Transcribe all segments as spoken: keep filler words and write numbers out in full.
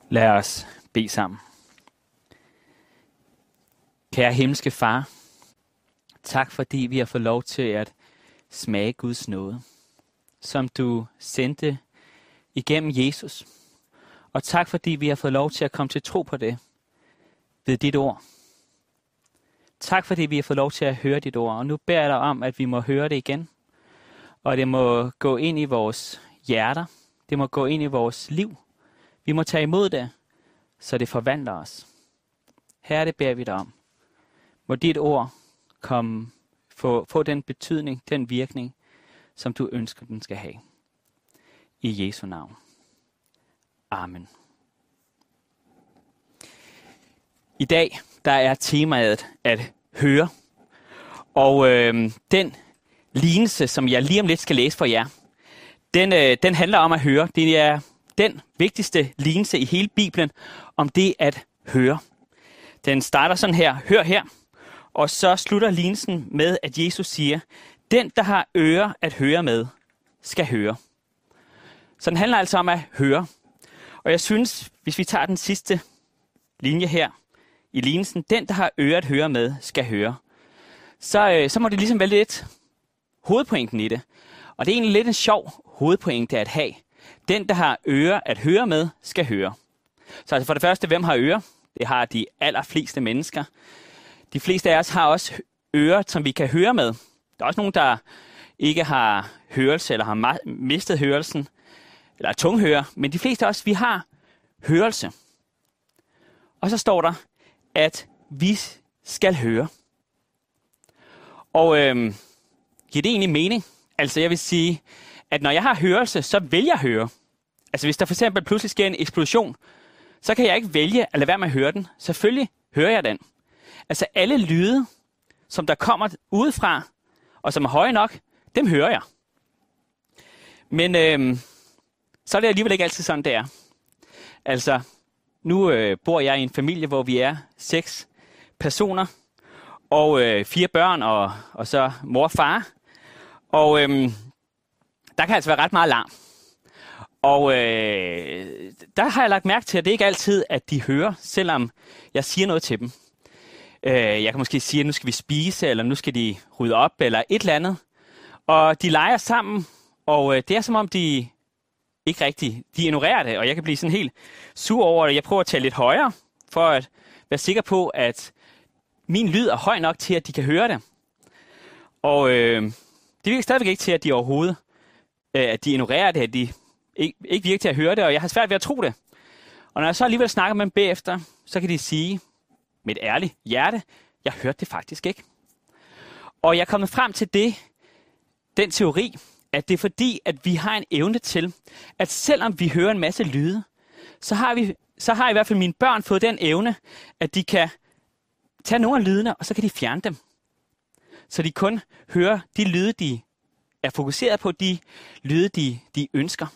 Lad os bede sammen. Kære himmelske far, tak fordi vi har fået lov til at smage Guds nåde, som du sendte igennem Jesus. Og tak fordi vi har fået lov til at komme til tro på det ved dit ord. Tak fordi vi har fået lov til at høre dit ord, og nu beder jeg dig om, at vi må høre det igen. Og det må gå ind i vores hjerter, det må gå ind i vores liv. Vi må tage imod det, så det forvandler os. Herre, det beder vi dig om. Må dit ord komme, få, få den betydning, den virkning, som du ønsker, den skal have. I Jesu navn. Amen. I dag, der er temaet at høre. Og øh, den lignelse, som jeg lige om lidt skal læse for jer, den, øh, den handler om at høre. Det er den vigtigste lignelse i hele Bibelen om det at høre. Den starter sådan her, hør her, og så slutter lignelsen med, at Jesus siger, den, der har ører at høre med, skal høre. Så den handler altså om at høre. Og jeg synes, hvis vi tager den sidste linje her i lignelsen, den, der har ører at høre med, skal høre. Så, øh, så må det ligesom være lidt hovedpointen i det. Og det er egentlig lidt en sjov hovedpointe at have. Den, der har ører at høre med, skal høre. Så altså for det første, hvem har ører? Det har de allerfleste mennesker. De fleste af os har også ører, som vi kan høre med. Der er også nogen, der ikke har hørelse, eller har mistet hørelsen, eller er tunghører. Men de fleste af os, vi har hørelse. Og så står der, at vi skal høre. Og øhm, giver det egentlig mening? Altså jeg vil sige, at når jeg har hørelse, så vil jeg høre. Altså hvis der for eksempel pludselig sker en eksplosion, så kan jeg ikke vælge at lade være med at høre den. Selvfølgelig hører jeg den. Altså alle lyde, som der kommer udefra, og som er høje nok, dem hører jeg. Men øhm, så er det alligevel ikke altid sådan, det er. Altså, nu øh, bor jeg i en familie, hvor vi er seks personer, og øh, fire børn, og, og så mor og far. Og øhm, der kan altså være ret meget larm. Og øh, der har jeg lagt mærke til, at det ikke altid, at de hører, selvom jeg siger noget til dem. Øh, jeg kan måske sige, at nu skal vi spise, eller nu skal de rydde op, eller et eller andet. Og de leger sammen, og øh, det er som om, de ikke rigtig, de ignorerer det. Og jeg kan blive sådan helt sur over det. Jeg prøver at tale lidt højere, for at være sikker på, at min lyd er høj nok til, at de kan høre det. Og øh, det virker stadigvæk ikke til, at de overhovedet, øh, at de ignorerer det, at de ikke, ikke virker til at høre det, og jeg har svært ved at tro det. Og når jeg så alligevel snakker med dem bagefter, så kan de sige med et ærligt hjerte, jeg hørte det faktisk ikke. Og jeg er kommet frem til det, den teori, at det er fordi, at vi har en evne til, at selvom vi hører en masse lyde, så har, vi, så har i hvert fald mine børn fået den evne, at de kan tage nogle af lydene, og så kan de fjerne dem. Så de kun hører de lyde, de er fokuseret på, de lyde, de, de ønsker.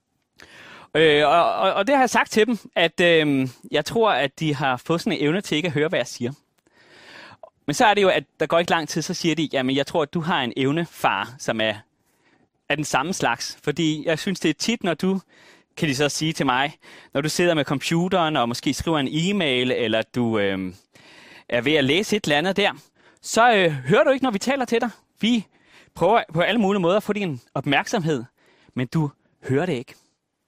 Øh, og, og, og det har jeg sagt til dem, at øh, jeg tror, at de har fået sådan en evne til ikke at høre, hvad jeg siger. Men så er det jo, at der går ikke lang tid, så siger de, jamen jeg tror, at du har en evne, far, som er, er den samme slags. Fordi jeg synes, det er tit, når du, kan de så sige til mig, når du sidder med computeren og måske skriver en e-mail, eller du øh, er ved at læse et eller andet der, så øh, hører du ikke, når vi taler til dig. Vi prøver på alle mulige måder at få din opmærksomhed, men du hører det ikke.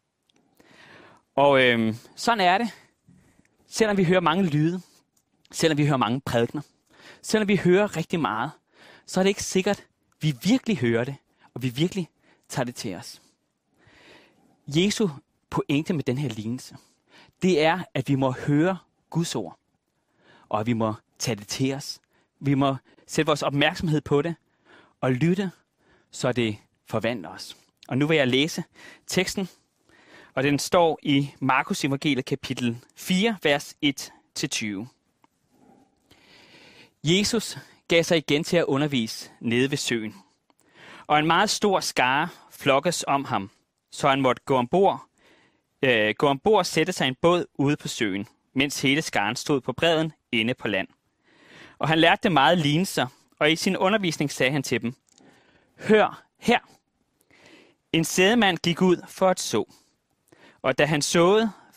Og øh, sådan er det, selvom vi hører mange lyde, selvom vi hører mange prædikener, selvom vi hører rigtig meget, så er det ikke sikkert, at vi virkelig hører det, og vi virkelig tager det til os. Jesu pointe med den her lignelse, det er, at vi må høre Guds ord, og at vi må tage det til os. Vi må sætte vores opmærksomhed på det, og lytte, så det forvandler os. Og nu vil jeg læse teksten, og den står i Markus evangeliet kapitel fire, vers et til tyve. Jesus gav sig igen til at undervise nede ved søen, og en meget stor skare flokkes om ham, så han måtte gå ombord, øh, gå ombord og sætte sig i en båd ude på søen, mens hele skaren stod på bredden inde på land. Og han lærte dem meget lignelser, og i sin undervisning sagde han til dem, hør her. En sædemand gik ud for at så, og da han såede,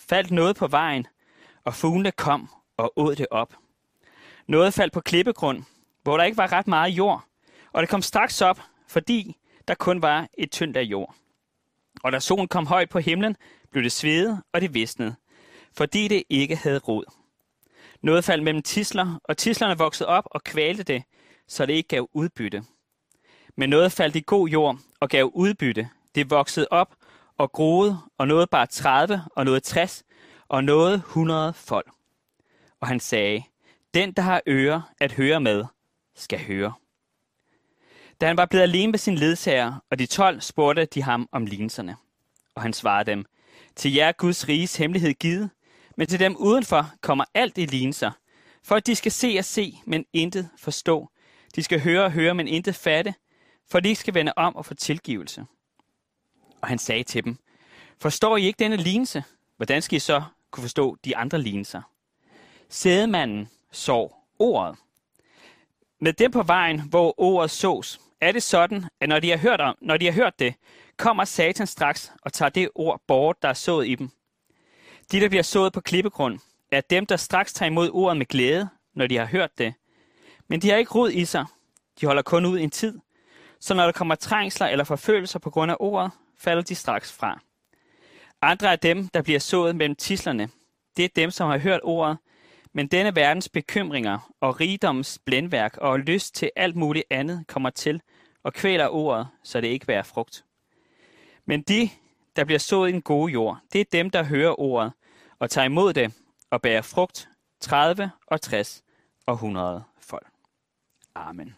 faldt noget på vejen, og fuglene kom og åd det op. Noget faldt på klippegrund, hvor der ikke var ret meget jord, og det kom straks op, fordi der kun var et tyndt af jord. Og da solen kom højt på himlen, blev det svedet, og det visnede, fordi det ikke havde rod. Noget faldt mellem tisler, og tislerne voksede op og kvalte det, så det ikke gav udbytte. Men noget faldt i god jord og gav udbytte. Det voksede op og groede, og noget bare tredive, og noget tres, og noget hundrede fold. Og han sagde, den, der har ører at høre med, skal høre. Da han var blevet alene med sin ledsager, og de tolv, spurgte de ham om lignelserne. Og han svarede dem, til jer Guds riges hemmelighed givet, men til dem udenfor kommer alt i lignelser, for at de skal se og se, men intet forstå. De skal høre og høre, men intet fatte, for de skal vende om og få tilgivelse. Og han sagde til dem, forstår I ikke denne lignelse? Hvordan skal I så kunne forstå de andre lignelser? Sædemanden sår ordet. Med dem på vejen, hvor ordet sås, er det sådan, at når de har hørt, om, når de har hørt det, kommer Satan straks og tager det ord bort, der er sået i dem. De, der bliver sået på klippegrund, er dem, der straks tager imod ordet med glæde, når de har hørt det. Men de har ikke rod i sig. De holder kun ud en tid. Så når der kommer trængsler eller forfølgelser på grund af ordet, falder de straks fra. Andre af dem, der bliver sået mellem tislerne, det er dem, som har hørt ordet, men denne verdens bekymringer og rigdommens blændværk og lyst til alt muligt andet kommer til og kvæler ordet, så det ikke bærer frugt. Men de, der bliver sået i den gode jord, det er dem, der hører ordet og tager imod det og bærer frugt tredive og tres og hundrede fold. Amen.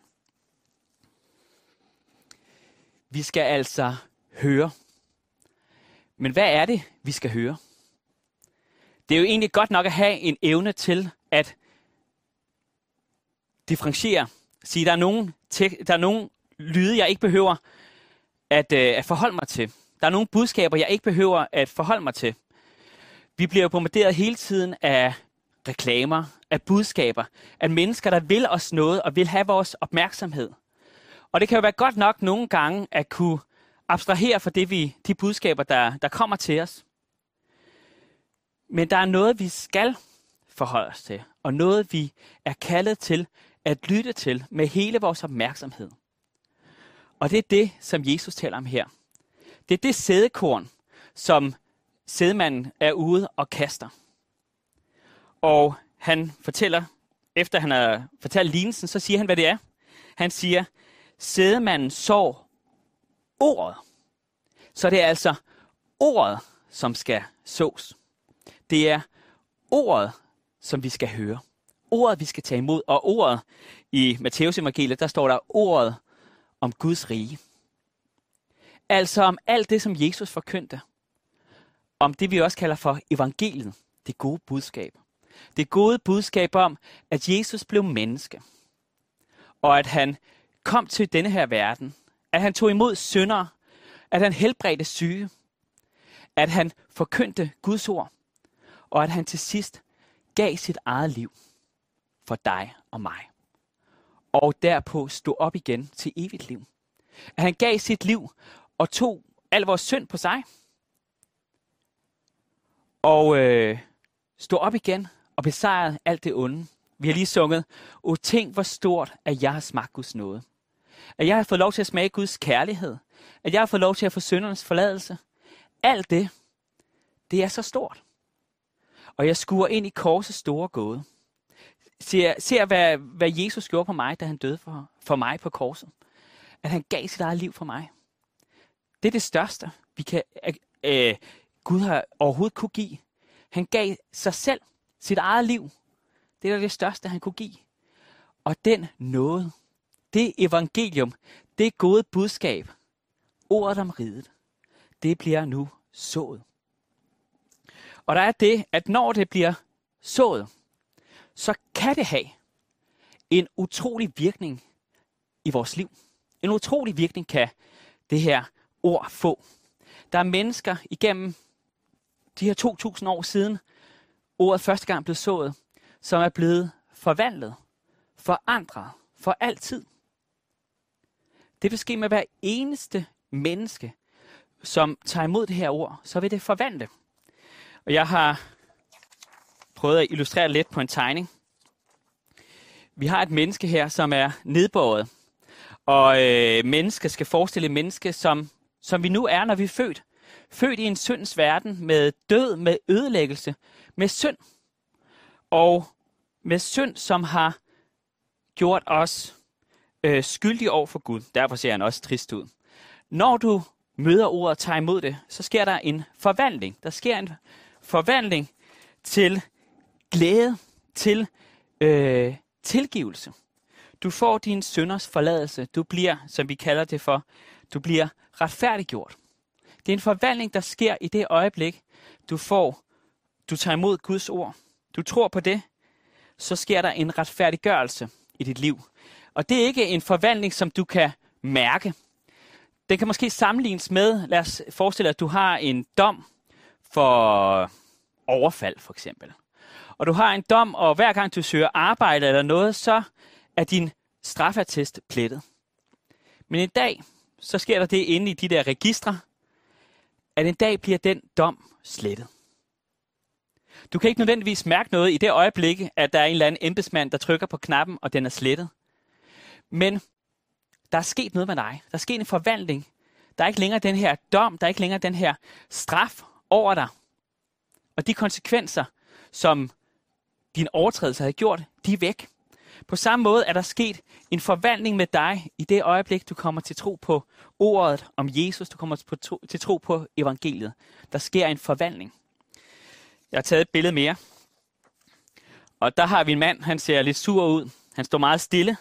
Vi skal altså høre. Men hvad er det, vi skal høre? Det er jo egentlig godt nok at have en evne til at differentiere. Sige, der er nogle, der er nogle lyde, jeg ikke behøver at, øh, at forholde mig til. Der er nogle budskaber, jeg ikke behøver at forholde mig til. Vi bliver bombarderet hele tiden af reklamer, af budskaber, af mennesker, der vil os noget og vil have vores opmærksomhed. Og det kan jo være godt nok nogle gange at kunne abstrahere fra det, vi, de budskaber, der, der kommer til os. Men der er noget, vi skal forholde os til, og noget, vi er kaldet til at lytte til med hele vores opmærksomhed. Og det er det, som Jesus taler om her. Det er det sædekorn, som sædemanden er ude og kaster. Og han fortæller, efter han har fortalt lignelsen, så siger han, hvad det er. Han siger, sædemanden sår ordet. Så det er altså ordet, som skal sås. Det er ordet, som vi skal høre. Ordet, vi skal tage imod. Og ordet i Matteus evangeliet, der står der ordet om Guds rige. Altså om alt det, som Jesus forkyndte. Om det, vi også kalder for evangeliet. Det gode budskab. Det gode budskab om, at Jesus blev menneske. Og at han kom til denne her verden. At han tog imod syndere. At han helbredte syge. At han forkyndte Guds ord. Og at han til sidst gav sit eget liv for dig og mig. Og derpå stod op igen til evigt liv. At han gav sit liv og tog al vores synd på sig. Og øh, stod op igen og besejrede alt det onde. Vi har lige sunget, og tænk hvor stort, at jeg har smagt Guds nåde. At jeg har fået lov til at smage Guds kærlighed. At jeg har fået lov til at få syndernes forladelse. Alt det, det er så stort. Og jeg skuer ind i korsets store gåde. Ser, ser hvad, hvad Jesus gjorde på mig, da han døde for, for mig på korset. At han gav sit eget liv for mig. Det er det største, vi kan, øh, Gud har overhovedet kunne give. Han gav sig selv sit eget liv. Det er det største, han kunne give. Og den nåde, det evangelium, det gode budskab, ordet om riget, det bliver nu sået. Og der er det, at når det bliver sået, så kan det have en utrolig virkning i vores liv. En utrolig virkning kan det her ord få. Der er mennesker igennem de her to tusind år siden, ordet første gang blev sået, som er blevet forvandlet, forandret for altid. Det vil ske med hver eneste menneske, som tager imod det her ord, så vil det forvandle. Og jeg har prøvet at illustrere lidt på en tegning. Vi har et menneske her, som er nedbøjet. Og øh, mennesket skal forestille et menneske, som, som vi nu er, når vi er født. Født i en syndens verden med død, med ødelæggelse, med synd. Og med synd, som har gjort os øh, skyldige over for Gud. Derfor ser han også trist ud. Når du møder ordet og tager imod det, så sker der en forvandling. Der sker en forvandling til glæde, til øh, tilgivelse. Du får din synders forladelse. Du bliver, som vi kalder det for, du bliver retfærdiggjort. Det er en forvandling, der sker i det øjeblik, du får, du tager imod Guds ord. Du tror på det, så sker der en retfærdiggørelse i dit liv. Og det er ikke en forvandling, som du kan mærke. Den kan måske sammenlignes med, lad os forestille dig, at du har en dom for overfald, for eksempel. Og du har en dom, og hver gang du søger arbejde eller noget, så er din straffeattest plettet. Men en dag, så sker der det inde i de der registre, at en dag bliver den dom slettet. Du kan ikke nødvendigvis mærke noget i det øjeblik, at der er en eller anden embedsmand, der trykker på knappen, og den er slettet. Men der er sket noget med dig. Der er sket en forvandling. Der er ikke længere den her dom, der er ikke længere den her straf over dig. Og de konsekvenser, som din overtrædelse havde gjort, de er væk. På samme måde er der sket en forvandling med dig i det øjeblik, du kommer til tro på ordet om Jesus, du kommer til tro, til tro på evangeliet. Der sker en forvandling. Jeg har taget et billede mere. Og der har vi en mand, han ser lidt sur ud. Han står meget stille.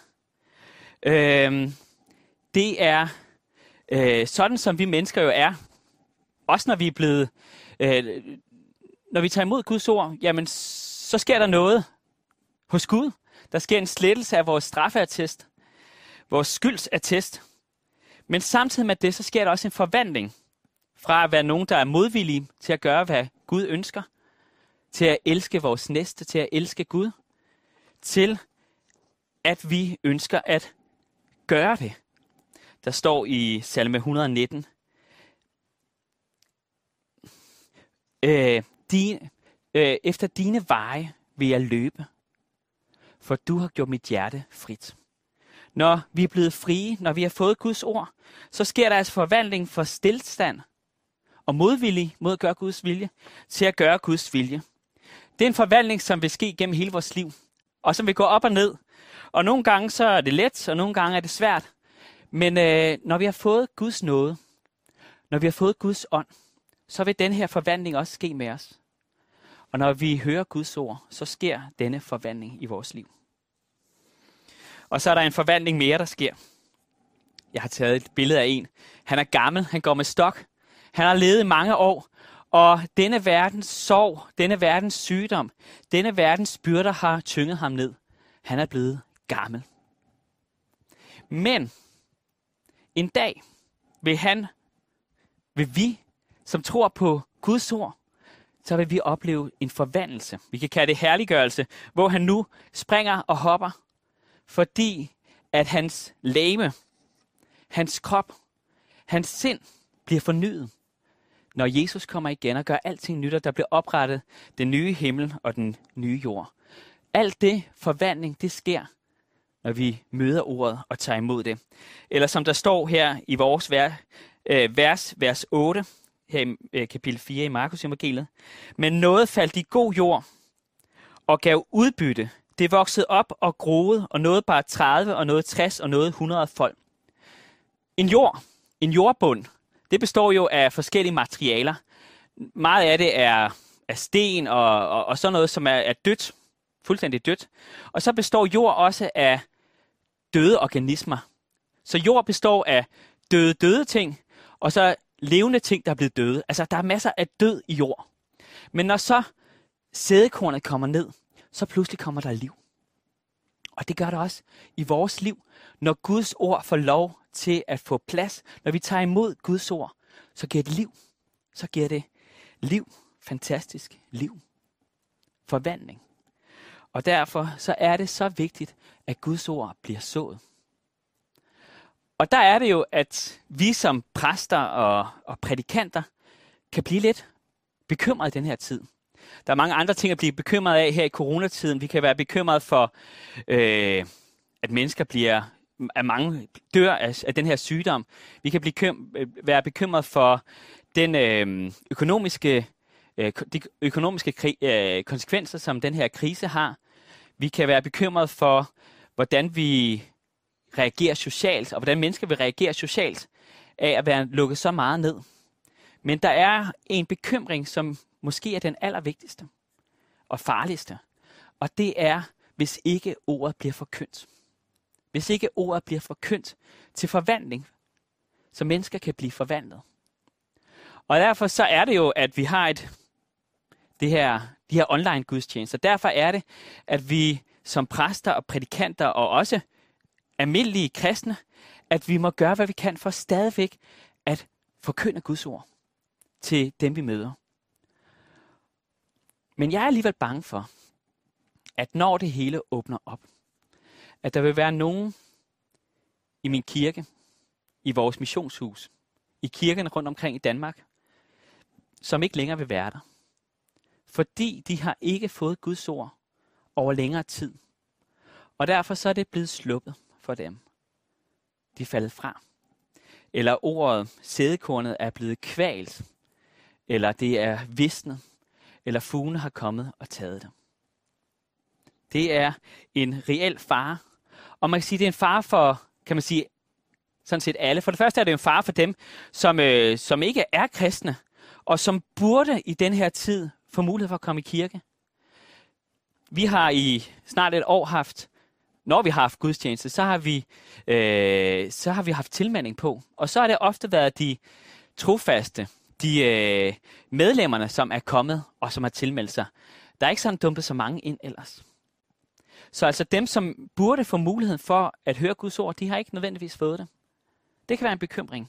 Øhm, det er øh, sådan, som vi mennesker jo er. Også når vi er blevet... Øh, når vi tager imod Guds ord, jamen så sker der noget hos Gud. Der sker en slettelse af vores straffeattest, vores skyldsattest. Men samtidig med det, så sker der også en forvandling fra at være nogen, der er modvillige til at gøre, hvad Gud ønsker, til at elske vores næste, til at elske Gud, til at vi ønsker at gøre det. Der står i salme et hundrede nitten, øh, din, øh, efter dine veje vil jeg løbe, for du har gjort mit hjerte frit. Når vi er blevet frie, når vi har fået Guds ord, så sker der altså forvandling fra stilstand og modvillig mod at gøre Guds vilje, til at gøre Guds vilje. Det er en forvandling, som vil ske gennem hele vores liv, og som vil gå op og ned. Og nogle gange så er det let, og nogle gange er det svært. Men øh, når vi har fået Guds nåde, når vi har fået Guds ånd, så vil den her forvandling også ske med os. Og når vi hører Guds ord, så sker denne forvandling i vores liv. Og så er der en forvandling mere, der sker. Jeg har taget et billede af en. Han er gammel, han går med stok. Han har levet i mange år, og denne verdens sorg, denne verdens sygdom, denne verdens byrder har tynget ham ned. Han er blevet gammel. Men en dag vil han, vil vi, som tror på Guds ord, så vil vi opleve en forvandlelse. Vi kan kalde det herliggørelse, hvor han nu springer og hopper, fordi at hans legeme, hans krop, hans sind bliver fornyet, når Jesus kommer igen og gør alting nyt, og der bliver oprettet den nye himmel og den nye jord. Alt det forvandling, det sker, når vi møder ordet og tager imod det. Eller som der står her i vores vers, øh, vers, vers otte, her i øh, kapitel fire i Markus evangeliet. Men noget faldt i god jord og gav udbytte. Det voksede op og groede, og noget bare tredive, og noget tres, og noget hundrede fold. En jord, en jordbund, det består jo af forskellige materialer. Meget af det er, er sten og, og, og sådan noget, som er, er dødt, fuldstændig dødt. Og så består jord også af døde organismer. Så jord består af døde, døde ting, og så levende ting, der er blevet døde. Altså, der er masser af død i jord. Men når så sædekornet kommer ned, så pludselig kommer der liv. Og det gør det også i vores liv. Når Guds ord får lov til at få plads, når vi tager imod Guds ord, så giver det liv. Så giver det liv. Fantastisk liv. Forvandling. Og derfor så er det så vigtigt, at Guds ord bliver sået. Og der er det jo, at vi som præster og, og prædikanter kan blive lidt bekymrede i den her tid. Der er mange andre ting at blive bekymret af her i coronatiden. Vi kan være bekymret for, øh, at mennesker bliver, at mange dør af, af den her sygdom. Vi kan blive kym, være bekymret for den øh, økonomiske, øh, de økonomiske kri, øh, konsekvenser, som den her krise har. Vi kan være bekymret for, hvordan vi reagerer socialt, og hvordan mennesker vil reagere socialt af at være lukket så meget ned. Men der er en bekymring, som måske er den allervigtigste og farligste. Og det er, hvis ikke ordet bliver forkyndt. Hvis ikke ordet bliver forkyndt til forvandling, så mennesker kan blive forvandlet. Og derfor så er det jo, at vi har et, det her, de her online gudstjenester. Derfor er det, at vi som præster og prædikanter og også almindelige kristne, at vi må gøre, hvad vi kan for stadigvæk at forkynde Guds ord til dem, vi møder. Men jeg er alligevel bange for, at når det hele åbner op, at der vil være nogen i min kirke, i vores missionshus, i kirkerne rundt omkring i Danmark, som ikke længere vil være der. Fordi de har ikke fået Guds ord over længere tid. Og derfor så er det blevet sluppet for dem. De er faldet fra. Eller ordet sædekornet er blevet kvalt. Eller det er visnet. Eller fuglene har kommet og taget det. Det er en reel fare. Og man kan sige, det er en fare for, kan man sige, sådan set alle. For det første er det en fare for dem, som, øh, som ikke er kristne, og som burde i den her tid få mulighed for at komme i kirke. Vi har i snart et år haft, når vi har haft gudstjeneste, så har vi, øh, så har vi haft tilmelding på. Og så har det ofte været de trofaste, de øh, medlemmerne, som er kommet og som har tilmeldt sig. Der er ikke sådan dumpet så mange ind ellers. Så altså dem, som burde få muligheden for at høre Guds ord, de har ikke nødvendigvis fået det. Det kan være en bekymring.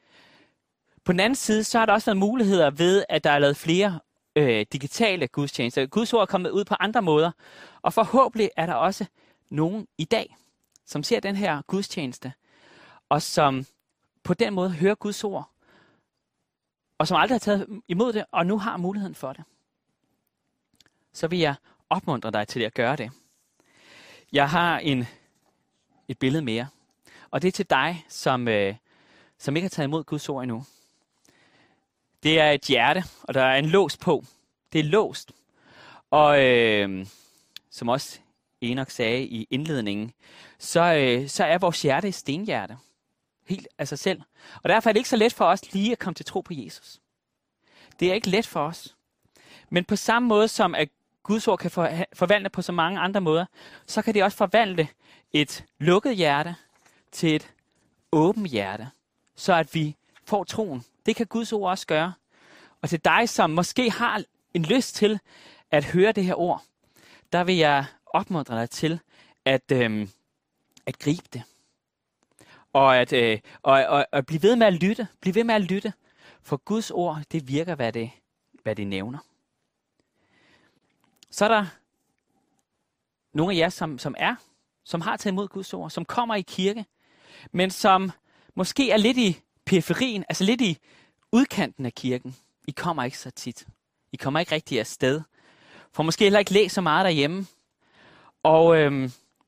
På den anden side, så har der også været muligheder ved, at der er lavet flere øh, digitale gudstjenester. Guds ord er kommet ud på andre måder. Og forhåbentlig er der også nogen i dag, som ser den her gudstjeneste, og som på den måde hører Guds ord, og som aldrig har taget imod det, og nu har muligheden for det. Så vil jeg opmuntre dig til at gøre det. Jeg har en, et billede mere, og det er til dig, som, øh, som ikke har taget imod Guds ord endnu. Det er et hjerte, og der er en lås på. Det er låst. Og øh, som også Enoch sagde i indledningen, så, øh, så er vores hjerte et stenhjerte. Helt af sig selv. Og derfor er det ikke så let for os lige at komme til tro på Jesus. Det er ikke let for os. Men på samme måde som at Guds ord kan for, forvandle på så mange andre måder, så kan det også forvandle et lukket hjerte til et åbent hjerte, så at vi får troen. Det kan Guds ord også gøre. Og til dig, som måske har en lyst til at høre det her ord, der vil jeg opmuntre dig til at, øhm, at gribe det. Og at øh, og, og, og blive ved med at lytte. Bliv ved med at lytte. For Guds ord, det virker, hvad det, hvad det nævner. Så er der nogle af jer, som, som er, som har taget imod Guds ord, som kommer i kirke, men som måske er lidt i periferien, altså lidt i udkanten af kirken. I kommer ikke så tit. I kommer ikke rigtig afsted. For måske heller ikke læse så meget derhjemme. Og øhm,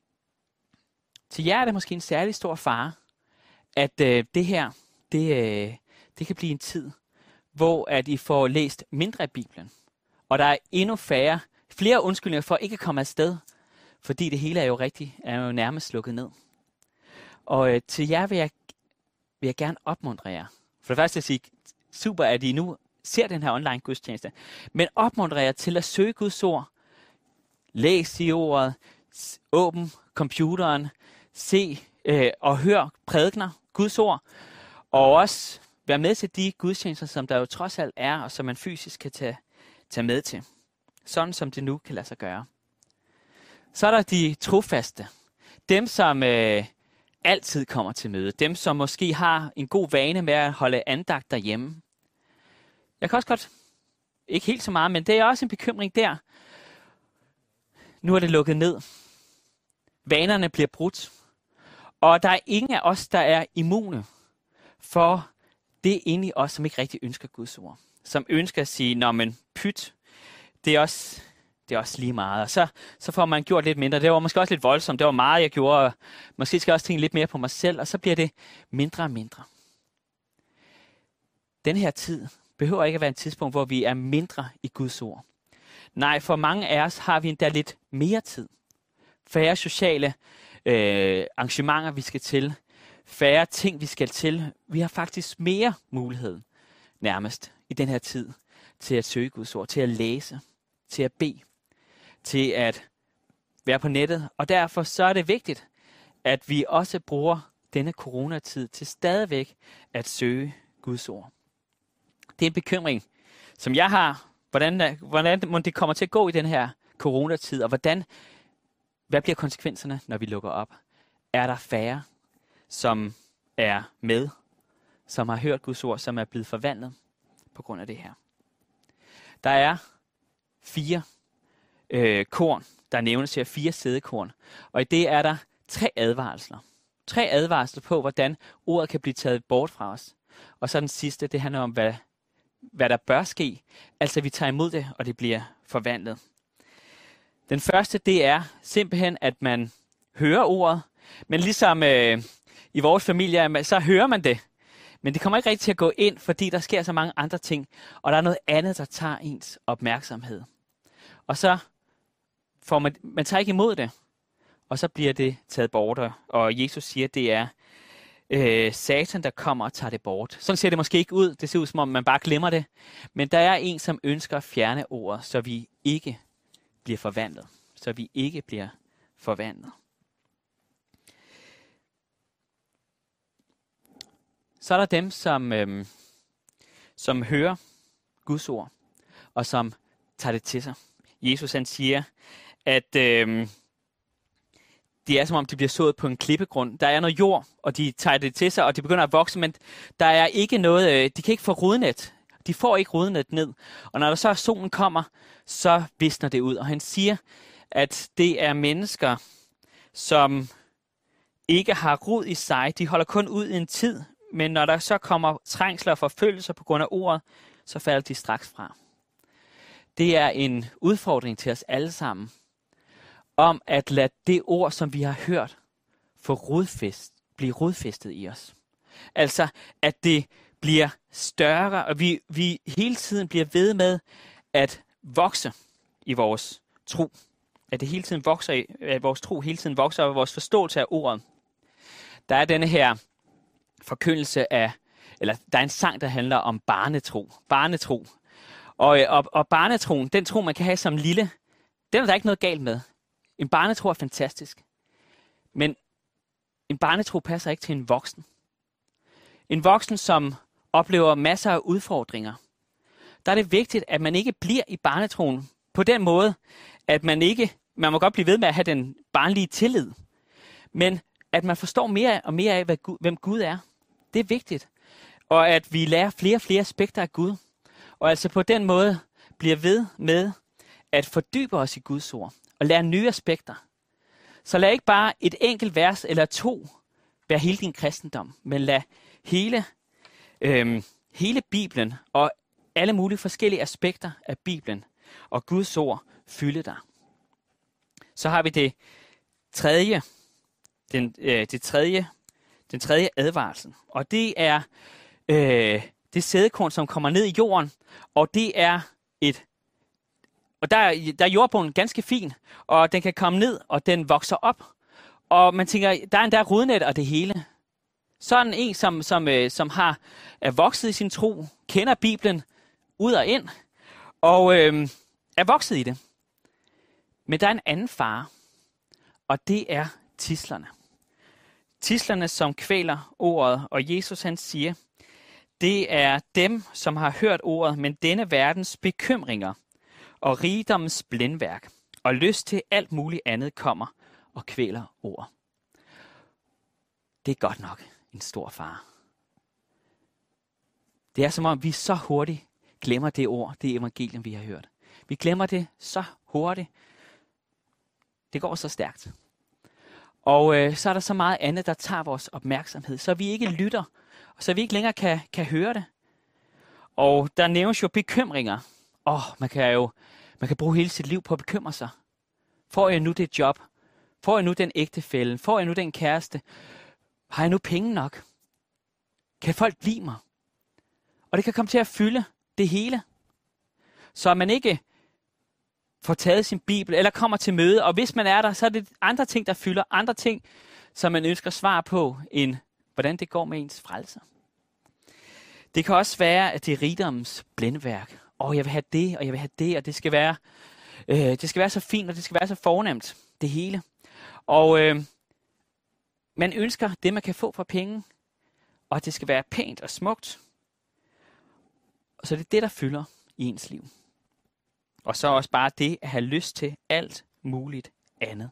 til jer er det måske en særlig stor fare, at øh, det her, det, øh, det kan blive en tid, hvor at I får læst mindre af Bibelen. Og der er endnu færre, flere undskyldninger for ikke at komme afsted, fordi det hele er jo rigtig, er jo nærmest lukket ned. Og øh, til jer vil jeg, vil jeg gerne opmuntre jer. For det første at sige, super at I nu ser den her online gudstjeneste, men opmuntre jer til at søge Guds ord. Læs i ordet, åbn computeren, se øh, og hør prædikener, Guds ord, og også være med til de gudstjenester, som der jo trods alt er, og som man fysisk kan tage, tage med til. Sådan som det nu kan lade sig gøre. Så er der de trofaste. Dem, som øh, altid kommer til møde. Dem, som måske har en god vane med at holde andagt derhjemme. Jeg kan også godt, ikke helt så meget, men det er også en bekymring der. Nu er det lukket ned. Vanerne bliver brudt. Og der er ingen af os, der er immune for det inde i os, som ikke rigtig ønsker Guds ord. Som ønsker at sige, nå men pyt, det er også, det er også lige meget. Og så, så får man gjort lidt mindre. Det var måske også lidt voldsomt. Det var meget, jeg gjorde. Måske skal jeg også tænke lidt mere på mig selv, og så bliver det mindre og mindre. Den her tid behøver ikke at være et tidspunkt, hvor vi er mindre i Guds ord. Nej, for mange af os har vi endda lidt mere tid. Færre sociale øh, arrangementer, vi skal til. Færre ting, vi skal til. Vi har faktisk mere mulighed, nærmest, i den her tid, til at søge Guds ord, til at læse, til at bede, til at være på nettet. Og derfor så er det vigtigt, at vi også bruger denne coronatid til stadigvæk at søge Guds ord. Det er en bekymring, som jeg har, hvordan, hvordan må det kommer til at gå i den her coronatid, og hvordan, hvad bliver konsekvenserne, når vi lukker op? Er der færre, som er med, som har hørt Guds ord, som er blevet forvandlet på grund af det her? Der er fire øh, korn, der nævnes her, fire sædekorn, og i det er der tre advarsler. Tre advarsler på, hvordan ordet kan blive taget bort fra os. Og så den sidste, det handler om, hvad, hvad der bør ske. Altså, vi tager imod det, og det bliver forvandlet. Den første, det er simpelthen, at man hører ordet, men ligesom øh, i vores familie, så hører man det. Men det kommer ikke rigtig til at gå ind, fordi der sker så mange andre ting, og der er noget andet, der tager ens opmærksomhed. Og så får man, man tager ikke imod det, og så bliver det taget bort, og Jesus siger, at det er øh, Satan, der kommer og tager det bort. Sådan ser det måske ikke ud. Det ser ud, som om man bare glemmer det. Men der er en, som ønsker at fjerne ordet, så vi ikke bliver forvandlet. Så vi ikke bliver forvandlet. Så er der dem, som, øhm, som hører Guds ord, og som tager det til sig. Jesus han siger, at øhm, det er som om, de bliver sået på en klippegrund. Der er noget jord, og de tager det til sig, og de begynder at vokse, men der er ikke noget, øh, de kan ikke få rodnet. De får ikke rodnet ned. Og når der så solen kommer, så visner det ud. Og han siger, at det er mennesker, som ikke har rod i sig. De holder kun ud i en tid, men når der så kommer trængsler og forfølgelser på grund af ordet, så falder de straks fra. Det er en udfordring til os alle sammen, om at lade det ord, som vi har hørt, få rodfæst, blive rodfæstet i os. Altså, at det bliver større, og vi, vi hele tiden bliver ved med at vokse i vores tro. At det hele tiden vokser, i, at vores tro hele tiden vokser, og vores forståelse af ordet. Der er denne her forkyndelse af, eller der er en sang, der handler om barnetro. Barnetro. Og, og, og barnetroen, den tro, man kan have som lille, den er der ikke noget galt med. En barnetro er fantastisk. Men en barnetro passer ikke til en voksen. En voksen, som oplever masser af udfordringer. Der er det vigtigt, at man ikke bliver i barnetroen på den måde, at man ikke, man må godt blive ved med at have den barnlige tillid, men at man forstår mere og mere af, hvad Gud, hvem Gud er. Det er vigtigt. Og at vi lærer flere og flere aspekter af Gud. Og altså på den måde bliver ved med at fordybe os i Guds ord og lære nye aspekter. Så lad ikke bare et enkelt vers eller to være hele din kristendom, men lad hele, øhm, hele Bibelen og alle mulige forskellige aspekter af Bibelen og Guds ord fylde dig. Så har vi det tredje, den, øh, det tredje, den tredje advarsel, og det er øh, det sædekorn, som kommer ned i jorden, og det er et, og der er, der er jordbunden ganske fin, og den kan komme ned, og den vokser op, og man tænker, der er endda rodnet og det hele. Sådan en, som, som, øh, som har er vokset i sin tro, kender Bibelen ud og ind, og øh, er vokset i det. Men der er en anden fare, og det er tidslerne. Tidslerne, som kvæler ordet, og Jesus han siger, det er dem, som har hørt ordet, men denne verdens bekymringer og rigdommens blændværk og lyst til alt muligt andet kommer og kvæler ordet. Det er godt nok en stor fare. Det er som om, vi så hurtigt glemmer det ord, det evangelium, vi har hørt. Vi glemmer det så hurtigt. Det går så stærkt. Og øh, så er der så meget andet, der tager vores opmærksomhed, så vi ikke lytter, og så vi ikke længere kan, kan høre det. Og der nævnes jo bekymringer. Åh, man kan jo, Man kan bruge hele sit liv på at bekymre sig. Får jeg nu det job? Får jeg nu den ægtefælle? Får jeg nu den kæreste? Har jeg nu penge nok? Kan folk lide mig? Og det kan komme til at fylde det hele. Så man ikke får taget sin bibel, eller kommer til møde, og hvis man er der, så er det andre ting, der fylder, andre ting, som man ønsker svar på, end hvordan det går med ens frelser. Det kan også være, at det er rigdommens blændværk. Åh, oh, jeg vil have det, og jeg vil have det, og det skal være, øh, det skal være så fint, og det skal være så fornemt, det hele. Og øh, man ønsker det, man kan få for penge, og det skal være pænt og smukt. Og så det er det, der fylder i ens liv. Og så også bare det at have lyst til alt muligt andet.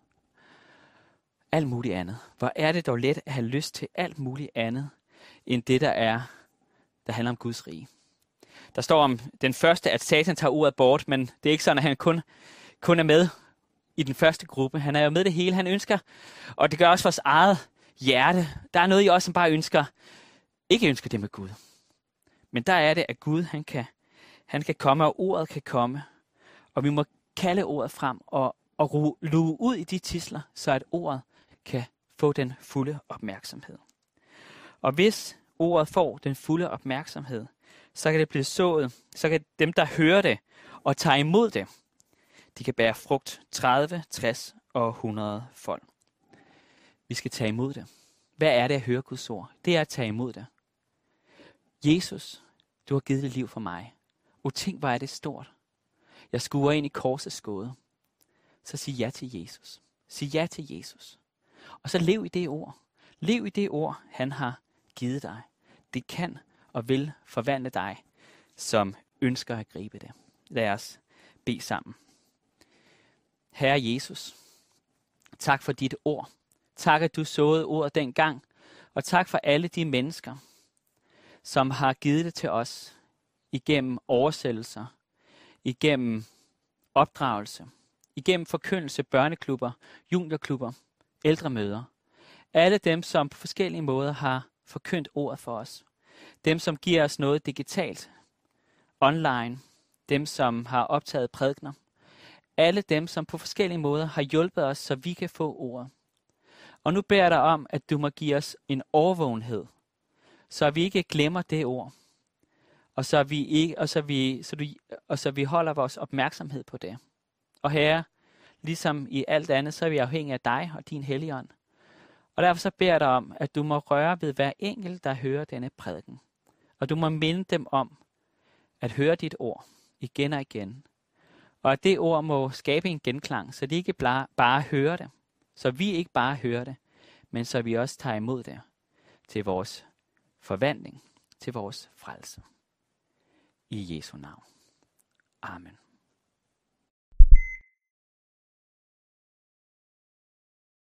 Alt muligt andet. Hvor er det dog let at have lyst til alt muligt andet, end det, der er, der handler om Guds rige. Der står om den første, at Satan tager ordet bort, men det er ikke sådan, at han kun, kun er med i den første gruppe. Han er jo med det hele, han ønsker, og det gør også vores eget hjerte. Der er noget i os, som bare ønsker, ikke ønsker det med Gud. Men der er det, at Gud, han kan, han kan komme, og ordet kan komme. Og vi må kalde ordet frem og, og luge ud i de tidsler, så at ordet kan få den fulde opmærksomhed. Og hvis ordet får den fulde opmærksomhed, så kan det blive sået, så kan dem, der hører det og tager imod det, de kan bære frugt tredive, tres og hundrede fold. Vi skal tage imod det. Hvad er det at høre Guds ord? Det er at tage imod det. Jesus, du har givet dit liv for mig. Og tænk, hvor er det stort. Jeg skuer ind i korsets skåde. Så sig ja til Jesus. Sig ja til Jesus. Og så lev i det ord. Lev i det ord, han har givet dig. Det kan og vil forvandle dig, som ønsker at gribe det. Lad os bede sammen. Herre Jesus, tak for dit ord. Tak, at du såede ordet dengang. Og tak for alle de mennesker, som har givet det til os igennem oversættelser, igennem opdragelse, igennem forkyndelse, børneklubber, juniorklubber, ældremøder. Alle dem, som på forskellige måder har forkyndt ordet for os. Dem, som giver os noget digitalt, online. Dem, som har optaget prædikener. Alle dem, som på forskellige måder har hjulpet os, så vi kan få ordet. Og nu beder jeg dig om, at du må give os en overvågenhed, så vi ikke glemmer det ord. Og så vi ikke, og så vi, så du, og så vi holder vores opmærksomhed på det. Og Herre, ligesom i alt andet, så er vi afhængige af dig og din Helligånd. Og derfor så beder jeg dig om, at du må røre ved hver enkelt, der hører denne prædiken. Og du må minde dem om at høre dit ord igen og igen. Og at det ord må skabe en genklang, så de ikke bare hører det. Så vi ikke bare hører det, men så vi også tager imod det til vores forvandling, til vores frelse. I Jesu navn. Amen.